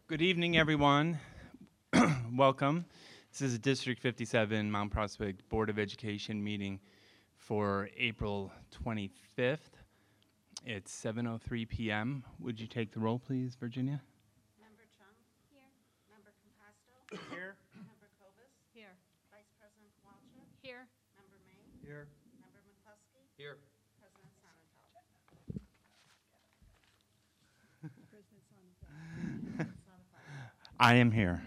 Good evening, everyone. Welcome. This is a District 57 Mount Prospect Board of Education meeting for April 25th. It's 7:03 p.m. Would you take the roll, please, Virginia? Member Chung? Here. Member Compasto? Here. Member Kovas? Here. Vice President Kowalczyk? Here. Member May? Here. Member McCluskey? Here. President Sonnenfeld? I am here.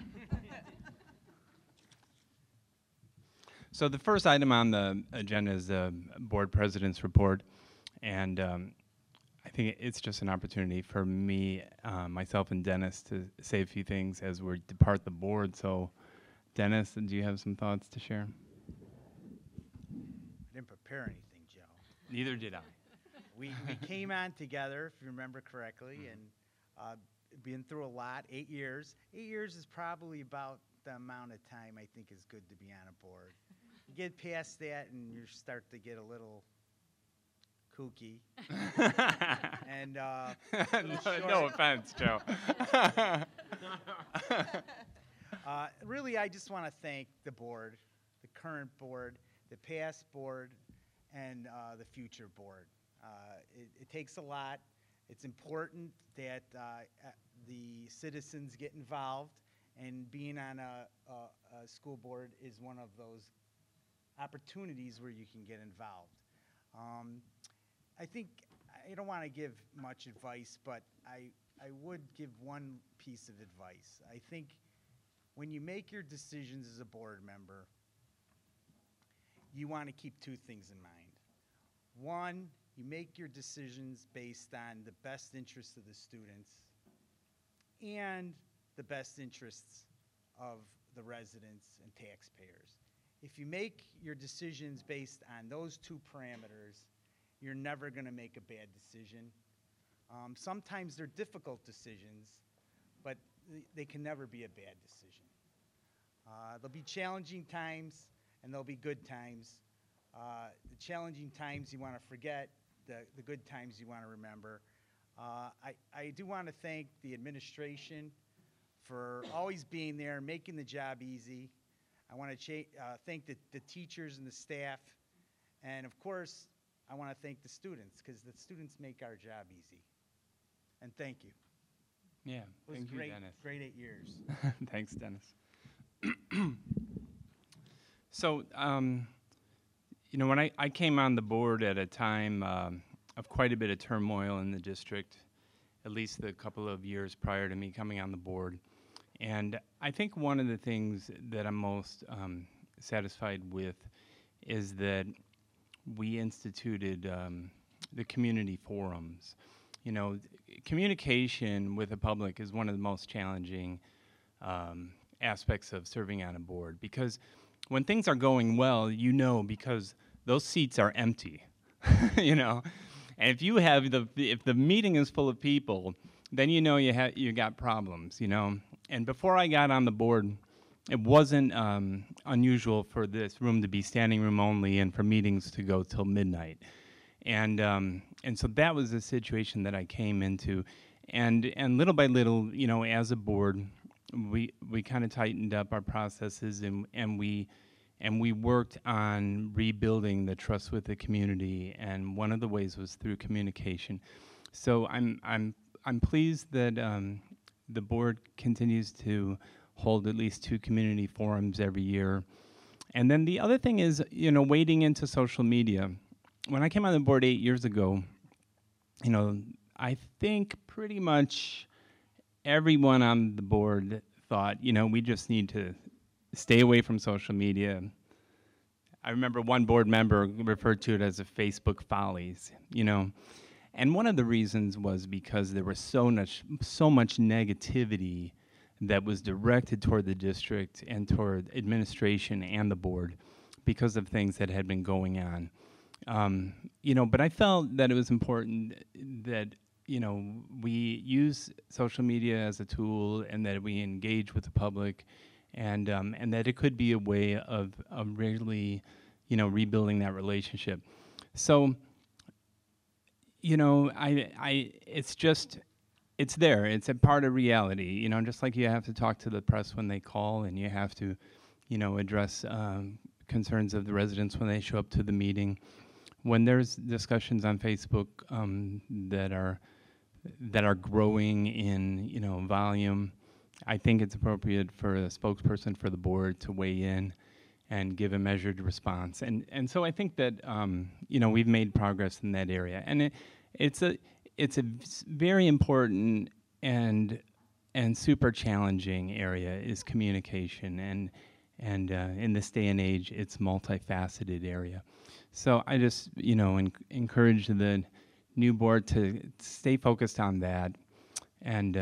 So the first item on the agenda is the board president's report, and I think it's just an opportunity for me, myself and Dennis to say a few things as we depart the board. So Dennis, do you have some thoughts to share? I didn't prepare anything, Joe. Neither did I. We came on together, if you remember correctly, and been through a lot, 8 years. 8 years is probably about the amount of time I think is good to be on a board. You get past that and you start to get a little kooky. And No offense, Joe. really, I just want to thank the board, the current board, the past board, and the future board. It takes a lot. It's important that the citizens get involved, and being on a school board is one of those opportunities where you can get involved. I think I don't want to give much advice, but I would give one piece of advice. I think when you make your decisions as a board member, you want to keep two things in mind. One, you make your decisions based on the best interests of the students and the best interests of the residents and taxpayers. If you make your decisions based on those two parameters, you're never going to make a bad decision. Sometimes they're difficult decisions, but they can never be a bad decision. There'll be challenging times and there'll be good times. The challenging times you want to forget, the good times you want to remember. I do want to thank the administration for always being there, making the job easy. I want to thank the teachers and the staff. And of course, I want to thank the students, because the students make our job easy. And thank you. Yeah, It was thank you, great, Dennis. great 8 years. Thanks, Dennis. So, when I came on the board at a time of quite a bit of turmoil in the district, at least the couple of years prior to me coming on the board. And I think one of the things that I'm most satisfied with is that we instituted the community forums. Communication with the public is one of the most challenging aspects of serving on a board, because when things are going well, because those seats are empty, and if the meeting is full of people, then you got problems, And before I got on the board, it wasn't unusual for this room to be standing room only and for meetings to go till midnight. And so that was the situation that I came into. And little by little, as a board, we kind of tightened up our processes, and we worked on rebuilding the trust with the community. And one of the ways was through communication. So I'm pleased that the board continues to hold at least 2 community forums every year. And then the other thing is, wading into social media. When I came on the board 8 years ago, I think pretty much everyone on the board thought, we just need to stay away from social media. I remember one board member referred to it as a Facebook follies, And one of the reasons was because there was so much negativity that was directed toward the district and toward administration and the board because of things that had been going on. But I felt that it was important that, we use social media as a tool, and that we engage with the public, and that it could be a way of really, rebuilding that relationship. So, it's it's there. It's a part of reality. You know, just like you have to talk to the press when they call, and you have to, you know, address concerns of the residents when they show up to the meeting. When there's discussions on Facebook that are growing in, you know, volume, I think it's appropriate for a spokesperson for the board to weigh in and give a measured response. And so I think that you know, we've made progress in that area, and it's a very important and super challenging area is communication, and in this day and age, it's multifaceted area. So I just, you know, encourage the new board to stay focused on that. And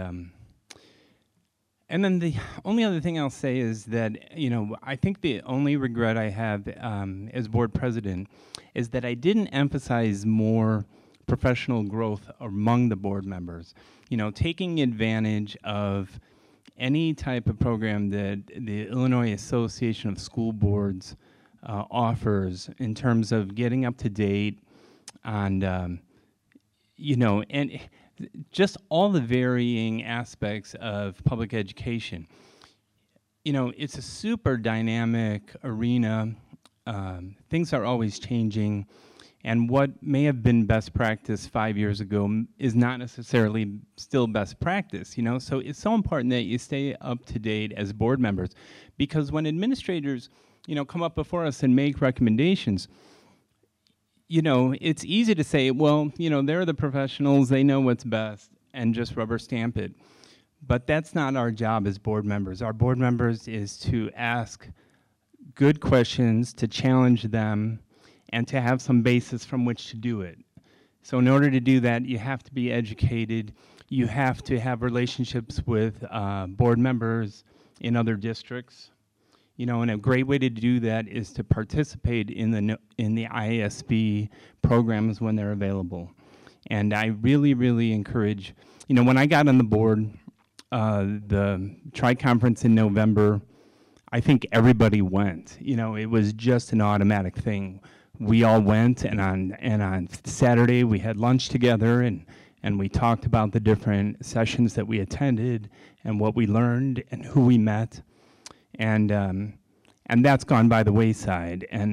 then the only other thing I'll say is that, you know, I think the only regret I have as board president is that I didn't emphasize more professional growth among the board members. You know, taking advantage of any type of program that the Illinois Association of School Boards offers in terms of getting up to date on, you know, and just all the varying aspects of public education. You know, it's a super dynamic arena. Things are always changing, and what may have been best practice 5 years ago is not necessarily still best practice, you know? So it's so important that you stay up to date as board members, because when administrators, you know, come up before us and make recommendations, you know, it's easy to say, well, you know, they're the professionals, they know what's best, and just rubber stamp it. But that's not our job as board members. Our board members is to ask good questions, to challenge them, and to have some basis from which to do it. So in order to do that, you have to be educated. You have to have relationships with board members in other districts. You know, and a great way to do that is to participate in the IASB programs when they're available. And I really, really encourage, you know, when I got on the board, the Tri-Conference in November, I think everybody went. You know, it was just an automatic thing. We all went, and on Saturday we had lunch together, and we talked about the different sessions that we attended and what we learned and who we met. And that's gone by the wayside, and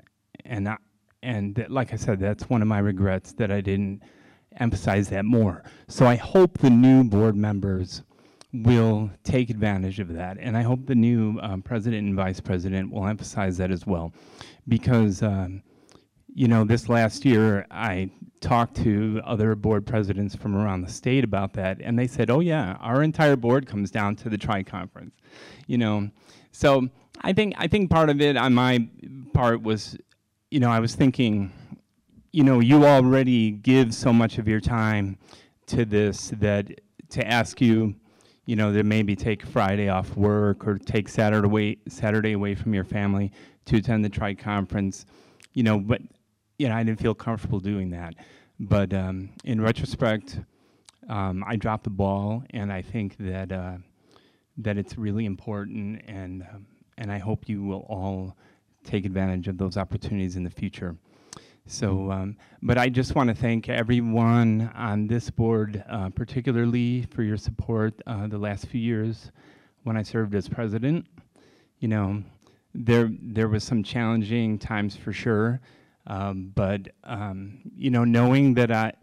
like I said, that's one of my regrets that I didn't emphasize that more. So I hope the new board members will take advantage of that, and I hope the new president and vice president will emphasize that as well, because you know, this last year I talked to other board presidents from around the state about that, and they said, oh yeah, our entire board comes down to the Tri-Conference, you know. So I think part of it on my part was, you know, I was thinking, you know, you already give so much of your time to this that to ask you, you know, to maybe take Friday off work or take Saturday away from your family to attend the Tri-Conference, you know, but, you know, I didn't feel comfortable doing that. But in retrospect, I dropped the ball, and I think that that it's really important, and I hope you will all take advantage of those opportunities in the future. So, but I just want to thank everyone on this board, particularly for your support the last few years when I served as president. You know, there was some challenging times for sure, but you know, knowing that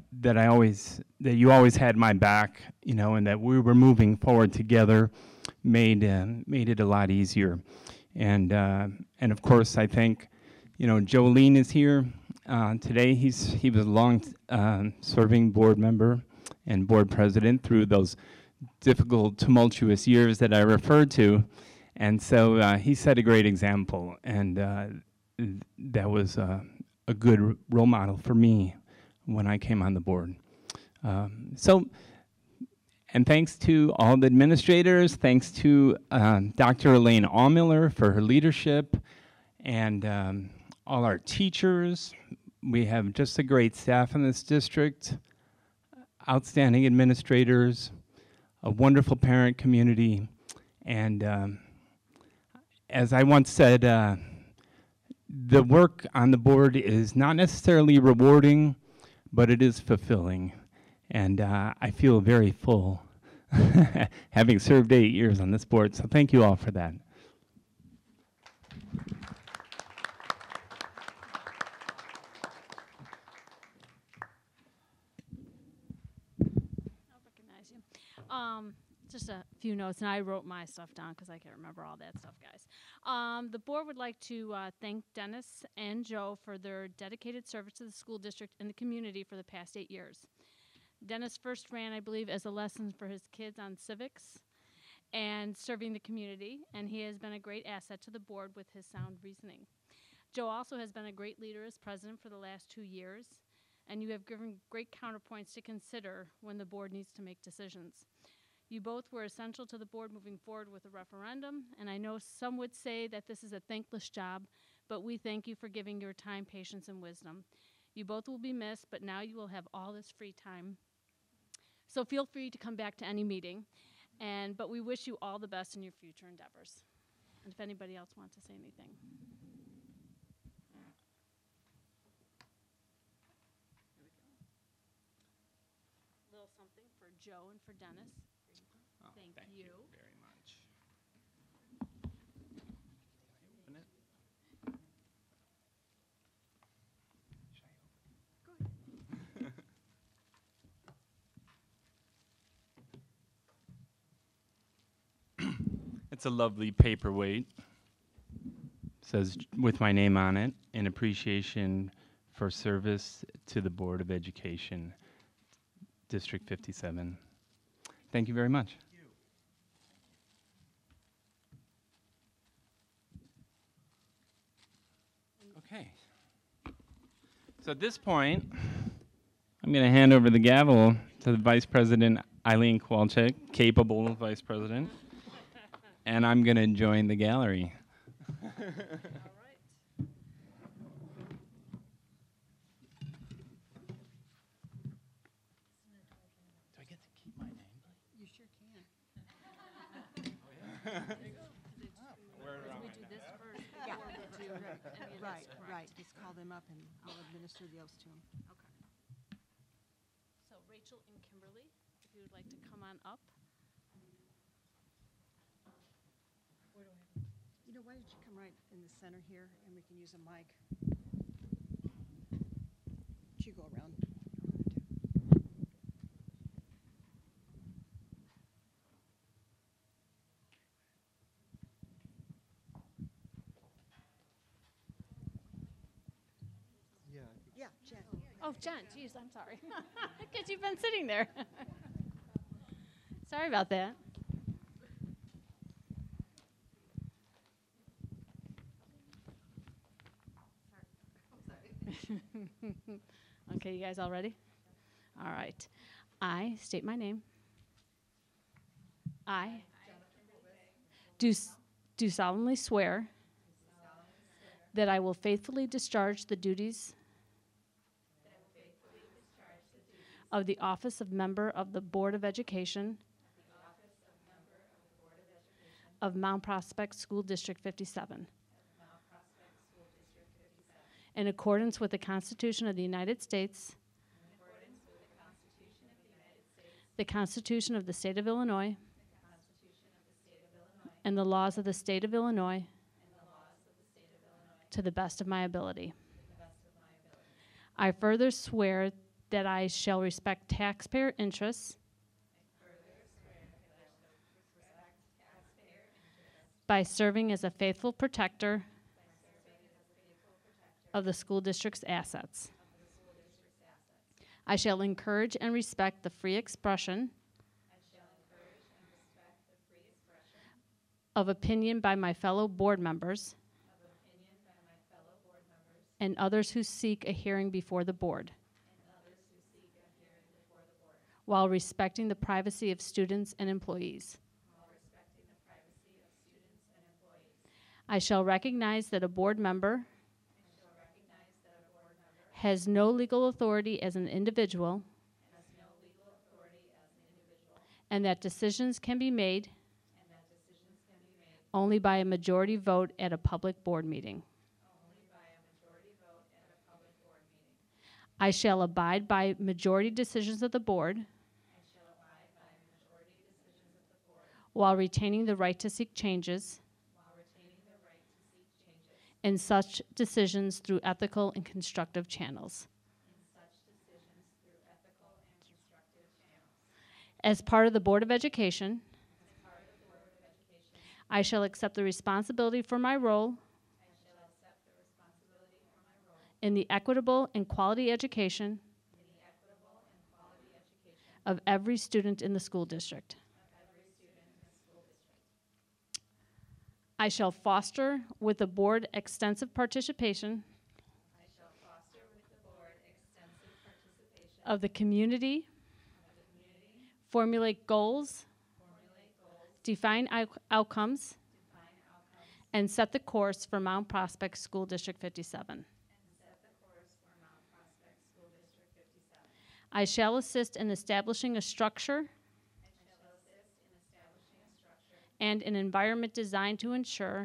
you always had my back, you know, and that we were moving forward together, made it a lot easier. And of course, I think, you know, Jolene is here today. He was a long serving board member and board president through those difficult, tumultuous years that I referred to. And so he set a great example, and that was a good role model for me when I came on the board. And thanks to all the administrators, thanks to Dr. Elaine Allmiller for her leadership, and all our teachers. We have just a great staff in this district, outstanding administrators, a wonderful parent community, and as I once said, the work on the board is not necessarily rewarding, but it is fulfilling. And I feel very full having served 8 years on this board. So thank you all for that. I'll recognize you. Just a few notes, and I wrote my stuff down because I can't remember all that stuff, guys. The board would like to thank Dennis and Joe for their dedicated service to the school district and the community for the past 8 years. Dennis first ran, I believe, as a lesson for his kids on civics and serving the community, and he has been a great asset to the board with his sound reasoning. Joe also has been a great leader as president for the last 2 years, and you have given great counterpoints to consider when the board needs to make decisions. You both were essential to the board moving forward with the referendum, and I know some would say that this is a thankless job, but we thank you for giving your time, patience, and wisdom. You both will be missed, but now you will have all this free time. So feel free to come back to any meeting, but we wish you all the best in your future endeavors. And if anybody else wants to say anything. A little something for Joe and for Dennis. Thank you. very much. It's a lovely paperweight. Says with my name on it, in appreciation for service to the Board of Education, District 57. Thank you very much. Okay. So at this point, I'm going to hand over the gavel to the Vice President Eileen Kowalczyk, capable Vice President, and I'm going to join the gallery. All right. Do I get to keep my name? You sure can. We do this first Yeah. before we do any of this, Right, correct? right. Just call them up and I'll administer the oaths to them. Okay. So Rachel and Kimberly, if you would like to come on up. You know, why don't you come right in the center here and we can use a mic? You go around. Yeah, Jen. Oh, Jen, geez, I'm sorry. Because you've been sitting there. Sorry about that. Okay, you guys all ready? All right. I state my name. I do solemnly swear that I will faithfully discharge the duties of the office of member of the Board of Education of Mount Prospect School District 57. In accordance with the Constitution of the United States, the Constitution of the State of Illinois, and the laws of the State of Illinois, to the best of my ability. I further swear that I shall respect taxpayer interests by serving as a faithful protector of the school district's assets. I shall encourage and respect the free expression of opinion by my fellow board members and others who seek a hearing before the board, while respecting the privacy of students and employees. I shall recognize that a board member has no legal authority as an individual, and that decisions can be made only by a majority vote at a public board meeting. I shall abide by majority decisions of the board. While retaining the right to seek changes. In such decisions through ethical and constructive channels. As part of the Board of Education. I shall accept the responsibility for my role. In the equitable and quality education. Of every student in the school district. I shall foster with the board extensive participation. Of the community. Formulate goals. Define outcomes. And set the course for Mount Prospect School District 57. I shall assist in establishing a structure. And an environment designed to ensure.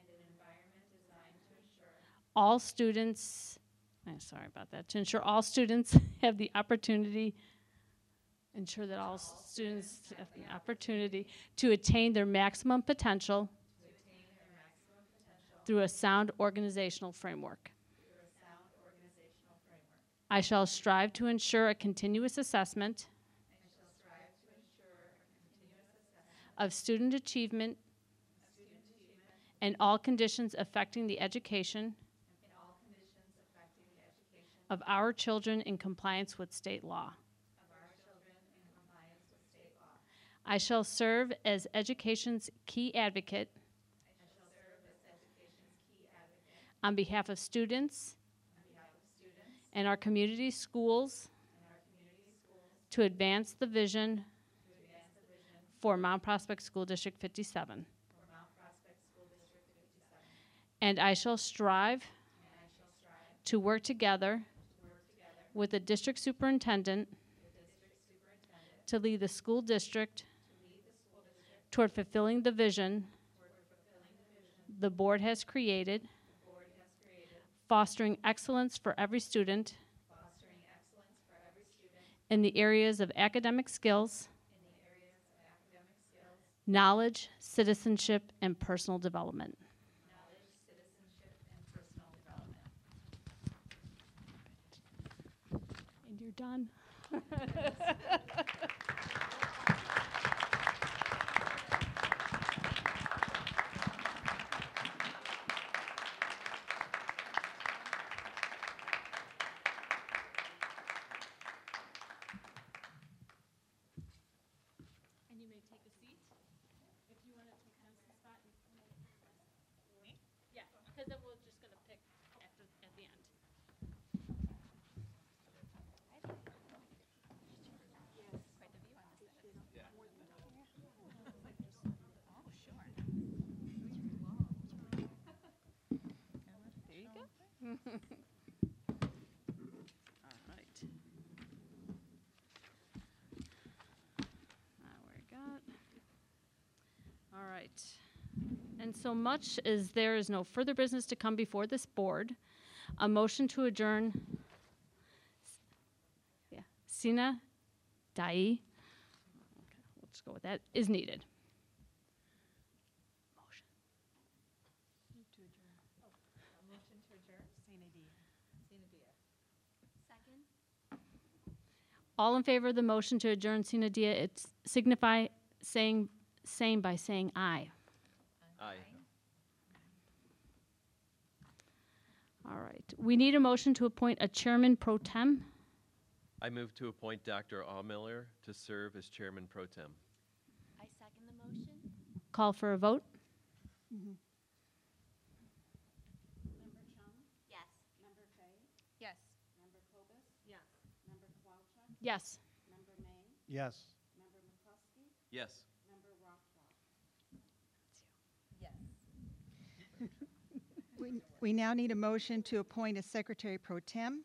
All students, sorry about that, to ensure all students have the opportunity. Ensure that all students have the opportunity to attain their maximum potential. Through a sound organizational framework. I shall strive to ensure a continuous assessment. Of student achievement. And all conditions affecting the education. Of our children in compliance with state law. I shall serve as education's key advocate. On behalf of students. And our community schools. To advance the vision. For Mount Prospect School District 57. And I shall strive. To work together. With the district superintendent. To lead the school district. Toward fulfilling the vision. The board has created. Fostering excellence for every student. In the areas of academic skills. Knowledge, citizenship, and personal development. And you're done. And you may take a seat if you want to take Dennis's spot. Me? Yeah, because then we're just going to pick at the end. All right. All right. And so much as there is no further business to come before this board, a motion to adjourn, sine die, okay, let's go with that, is needed. Motion. Second? All in favor of the motion to adjourn sine die, it signify saying same by saying aye. Aye. All right. We need a motion to appoint a chairman pro tem. I move to appoint Dr. Allmiller to serve as chairman pro tem. I second the motion. Call for a vote. Member Chung? Yes. Member Fay? Yes. Member Kobus? Yes. Member Kowalczyk? Yes. Member May? Yes. Member McCluskey? Yes. Member Rothwell? We now need a motion to appoint a secretary pro tem.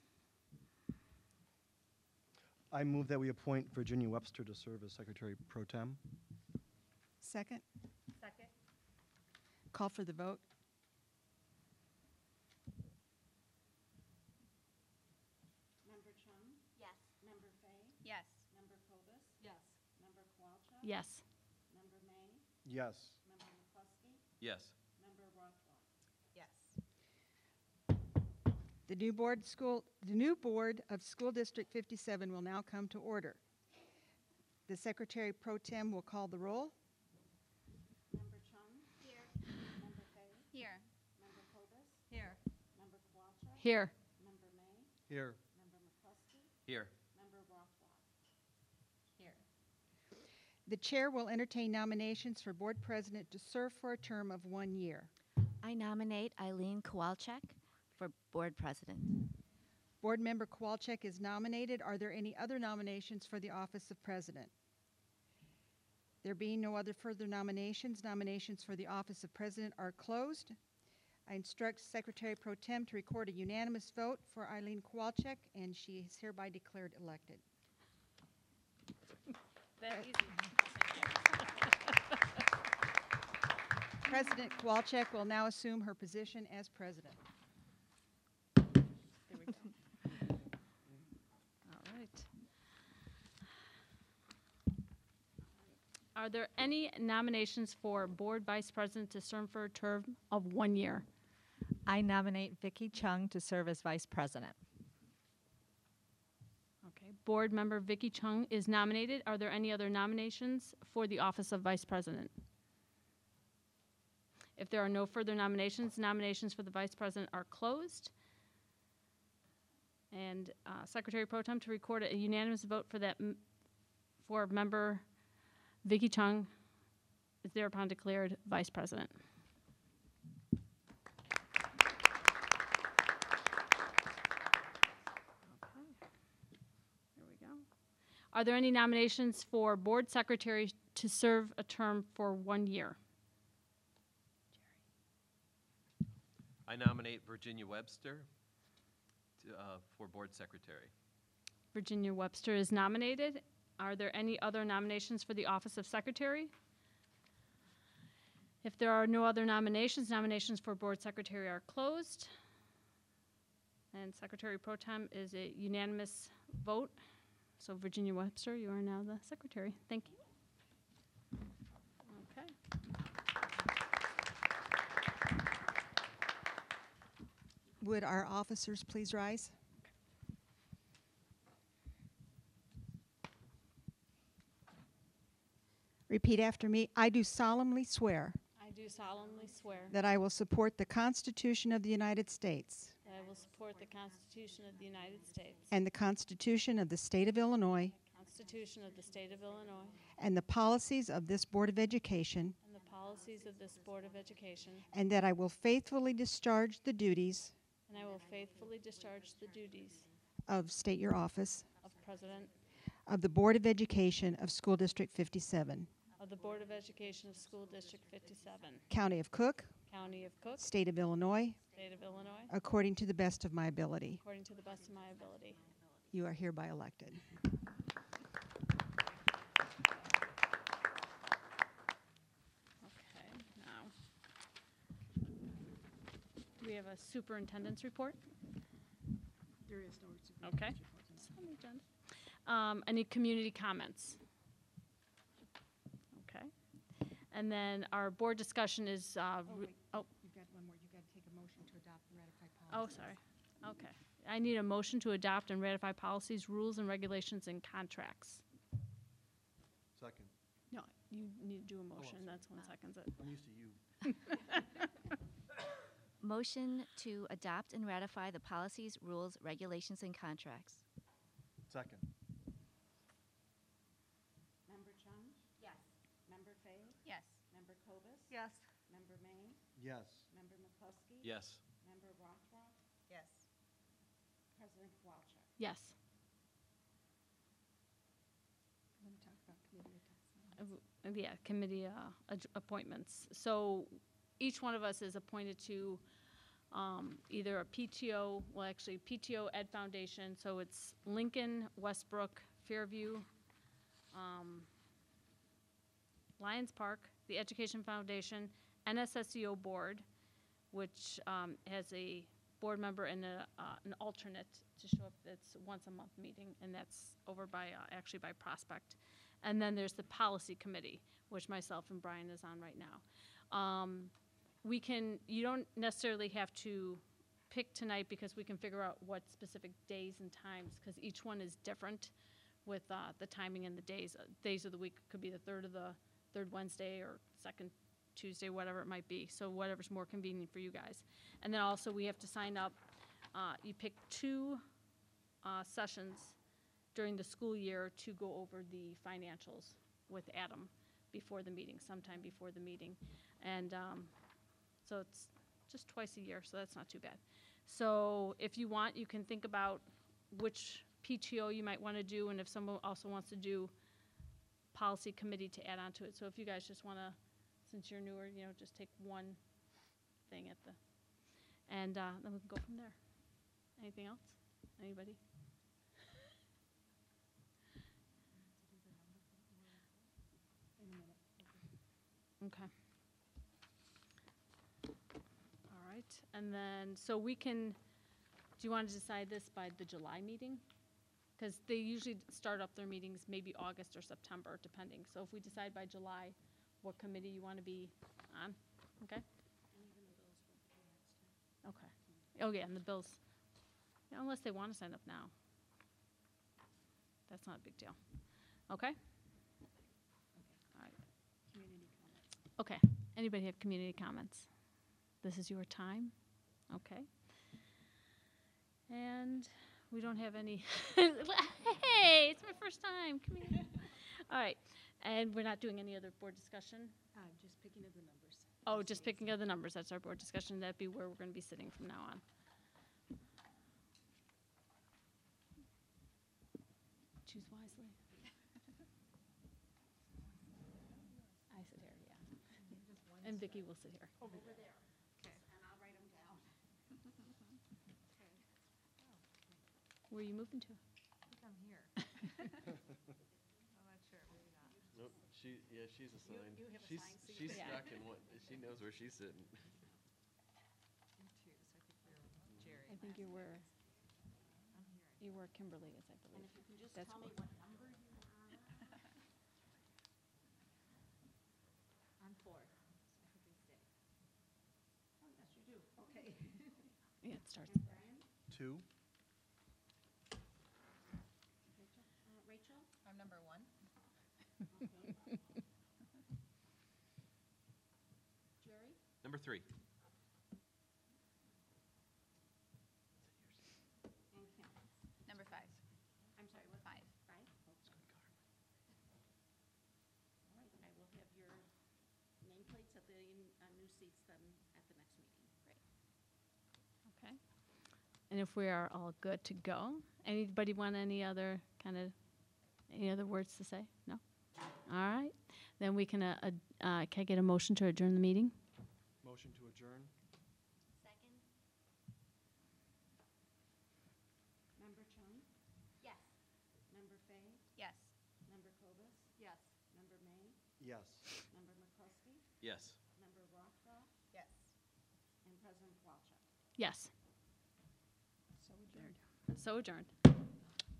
I move that we appoint Virginia Webster to serve as Secretary Pro Tem. Second. Second. Call for the vote. Member Yes. Member May, Yes. Member McCluskey, Yes. Member Rothwell. Yes. The new board of School District 57 will now come to order. The Secretary Pro Tem will call the roll. Member Chung. Here. Member Fay. Here. Member Cobus. Here. Member Kowalczyk. Here. Member May, Here. Member McCluskey, Here. Member Rothwell. Here. The Chair will entertain nominations for Board President to serve for a term of 1 year. I nominate Eileen Kowalczyk for Board President. Board Member Kowalczyk is nominated. Are there any other nominations for the office of President? There being no other further nominations, nominations for the office of President are closed. I instruct Secretary Pro Tem to record a unanimous vote for Eileen Kowalczyk, and she is hereby declared elected. President Kowalczyk will now assume her position as President. There we go. All right. Are there any nominations for Board Vice President to serve for a term of 1 year? I nominate Vicki Chung to serve as Vice President. Okay. Board Member Vicki Chung is nominated. Are there any other nominations for the office of Vice President? If there are no further nominations, nominations for the Vice President are closed. And Secretary Pro Tem to record a unanimous vote for that for Member Vicki Chung is thereupon declared Vice President. There we go. Are there any nominations for Board Secretary to serve a term for 1 year? I nominate Virginia Webster for Board Secretary. Virginia Webster is nominated. Are there any other nominations for the office of Secretary? If there are no other nominations, nominations for Board Secretary are closed. And Secretary Pro Tem is a unanimous vote. So Virginia Webster, you are now the Secretary. Thank you. Okay. Would our officers please rise? Repeat after me. I do solemnly swear I do solemnly swear that I will support the Constitution of the United States that I will support the Constitution of the United States, and the Constitution of the State of Illinois, Constitution of the State of Illinois, and the policies of this Board of Education, and the policies of this Board of Education, and that I will faithfully discharge the duties and I will faithfully discharge the duties of state your office of President of the Board of Education of School District 57, of the Board of Education of School District 57, County of Cook, County of Cook, State of Illinois, State of Illinois, according to the best of my ability. according to the best of my ability. You are hereby elected. Okay, now, do we have a superintendent's report? There is no Okay. It's on the agenda. Any community comments? Okay. And then our board discussion is, wait. You've got one more. You've got to take a motion to adopt and ratify oh, policies. sorry. Okay. I need a motion to adopt and ratify policies, rules, and regulations and contracts. Second. No, you need to do a motion. That's 1 second it. I'm used to you. Motion to adopt and ratify the policies, rules, regulations, and contracts. Second. Member Chung, Yes. Member Fay, Yes. Member Cobus, Yes. Member May, Yes. Member McCluskey. Yes. Member Rothwell, Yes. President Kowalczyk. Yes. Let me talk about committee attachments. Yeah, committee appointments. So each one of us is appointed to either a PTO, well, actually PTO Ed Foundation, so it's Lincoln, Westbrook, Fairview, Lions Park, the Education Foundation, NSSEO Board, which has a board member and an alternate to show up. It's once a month meeting, and that's over by, actually by Prospect. And then there's the policy committee, which myself and Brian is on right now. You don't necessarily have to pick tonight because we can figure out what specific days and times, because each one is different with the timing and the days of the week. Could be the third Wednesday or second Tuesday, whatever it might be. So whatever's more convenient for you guys. And then also we have to sign up. You pick 2 sessions during the school year to go over the financials with Adam before the meeting, sometime before the meeting. And so it's just twice a year, so that's not too bad. So if you want, you can think about which PTO you might want to do, and if someone also wants to do policy committee to add on to it. So if you guys just want to, since you're newer, just take one thing at the, and then we can go from there. Anything else? Anybody? Okay. All right, and then, so we can, do you want to decide this by the July meeting? Because they usually start up their meetings maybe August or September, depending. So if we decide by July what committee you want to be on, okay? Okay. Oh, yeah, and the bills, yeah, unless they want to sign up now. That's not a big deal. Okay? All right. Okay. Anybody have community comments? This is your time? Okay. And we don't have any. Hey, it's my first time. Come here. All right. And we're not doing any other board discussion? Just picking of the numbers. Oh, just picking of the numbers. That's our board discussion. That'd be where we're going to be sitting from now on. Choose wisely. I sit here, yeah. And Vicki will sit here. Over there. Okay. And I'll write them down. Where are you moving to? I'm here. I'm not sure, maybe not. Nope, she's assigned. you have She's assigned seats. she's Yeah. stuck in what, she knows where she's sitting. Me too, so I think we're Jerry. I think you were, I'm here. you were Kimberly, as I And believe. if you can just That's tell me cool. what number you are. I'm 4. So I think I stay. Oh, yes, you do. Okay. Yeah, it starts. And Brian? 2. Rachel? I'm number 1. Okay. Jerry? Number 3. And Kim? Number 5. I'm sorry, what? 5. 5? Okay. All right, I will have your nameplates at the new seats then at the next meeting. Great. Okay. And if we are all good to go, anybody want any other words to say? No? All right. Then we can I get a motion to adjourn the meeting? Motion to adjourn. Second? Member Chung? Yes. Member Fay? Yes. Member Cobus? Yes. Member May? Yes. Member McCluskey? Yes. Member Rothrock? Yes. And President Kowalczyk. Yes. So adjourned. So adjourned.